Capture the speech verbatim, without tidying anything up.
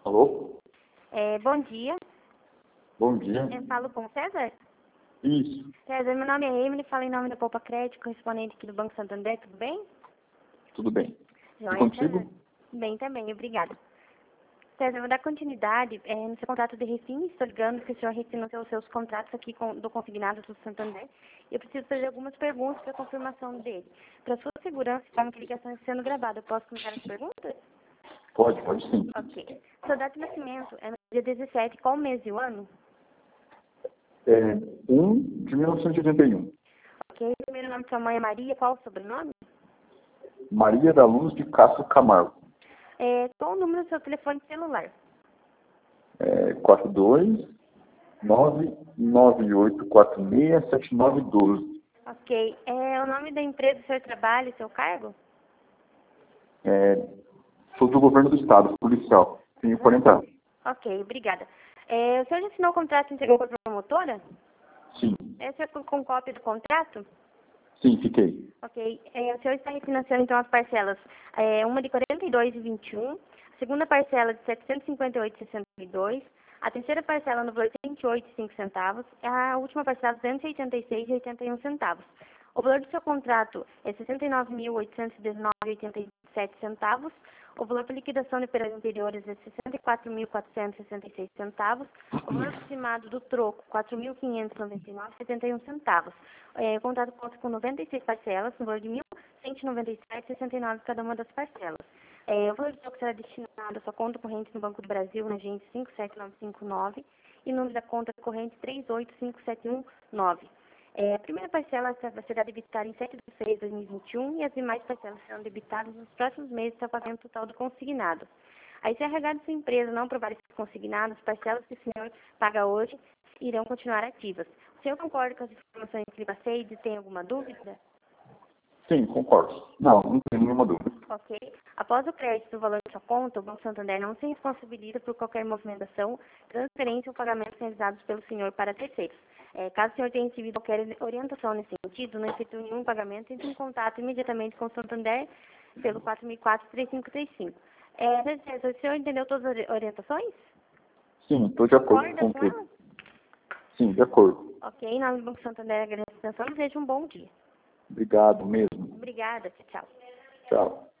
Alô? É, bom dia. Bom dia. Eu falo com o César? Isso. César, meu nome é Emily, falo em nome da Poupa Crédito, correspondente aqui do Banco Santander, tudo bem? Tudo bem. E Joia, contigo? César? Bem também, obrigada. César, eu vou dar continuidade é, no seu contrato de refins, estou ligando que o senhor refinanciou os seus contratos aqui com, do consignado do Santander. E eu preciso fazer algumas perguntas para confirmação dele. Para sua segurança, está uma ligação sendo gravada. Eu posso começar as perguntas? Pode, pode sim. Ok. Seu data de nascimento é no dia dezessete, qual mês e o ano? É um de mil novecentos e oitenta e um. Ok. O primeiro nome de sua mãe é Maria, qual o sobrenome? Maria da Luz de Castro Camargo. É, qual o número do seu telefone celular? É quatro dois nove nove oito quatro seis sete nove um dois. Ok. É o nome da empresa do seu trabalho e seu cargo? É, sou do governo do estado, policial. Tenho quarenta anos. Ok, obrigada. É, o senhor já assinou o contrato e entregou para a promotora? Sim. É o senhor com, com cópia do contrato? Sim, fiquei. Ok. É, o senhor está refinanciando então as parcelas. É, uma de quarenta e dois e vinte e um, a segunda parcela de setecentos e cinquenta e oito e sessenta e dois, a terceira parcela no valor de cento e oito e cinco centavos, e a última parcela duzentos e oitenta e seis e oitenta e um centavos. O valor do seu contrato é sessenta e nove mil oitocentos e dezenove e oitenta e sete centavos. O valor para liquidação de operações anteriores é sessenta e quatro mil quatrocentos e sessenta e seis centavos. O valor estimado do troco, quatro mil quinhentos e noventa e nove e setenta e um centavos. É, o contrato conta com noventa e seis parcelas, no valor de mil cento e noventa e sete e sessenta e nove cada uma das parcelas. É, o valor do troco será destinado à sua conta corrente no Banco do Brasil, na agência cinco sete nove cinco nove, e número da conta corrente três oito cinco sete um nove. É, a primeira parcela será debitada em sete de seis de dois mil e vinte e um e as demais parcelas serão debitadas nos próximos meses até o pagamento total do consignado. Aí, se a R H de sua empresa não aprovar esses consignados, as parcelas que o senhor paga hoje irão continuar ativas. O senhor concorda com as informações que lhe passei e tem alguma dúvida? Sim, concordo. Não, não tenho nenhuma dúvida. Ok. Após o crédito do valor de sua conta, o Banco Santander não se responsabiliza por qualquer movimentação, transferência ou pagamento realizados pelo senhor para terceiros. É, caso o senhor tenha recebido qualquer orientação nesse sentido, não efetue nenhum pagamento, entre em contato imediatamente com o Santander pelo quatro mil e quatro, três cinco três cinco. É, o senhor entendeu todas as orientações? Sim, estou de acordo Concorda com com tudo. elas? Sim, de acordo. Ok, em nome do Banco Santander, agradeço a atenção e desejo um bom dia. Obrigado mesmo. Obrigada, tchau. Tchau.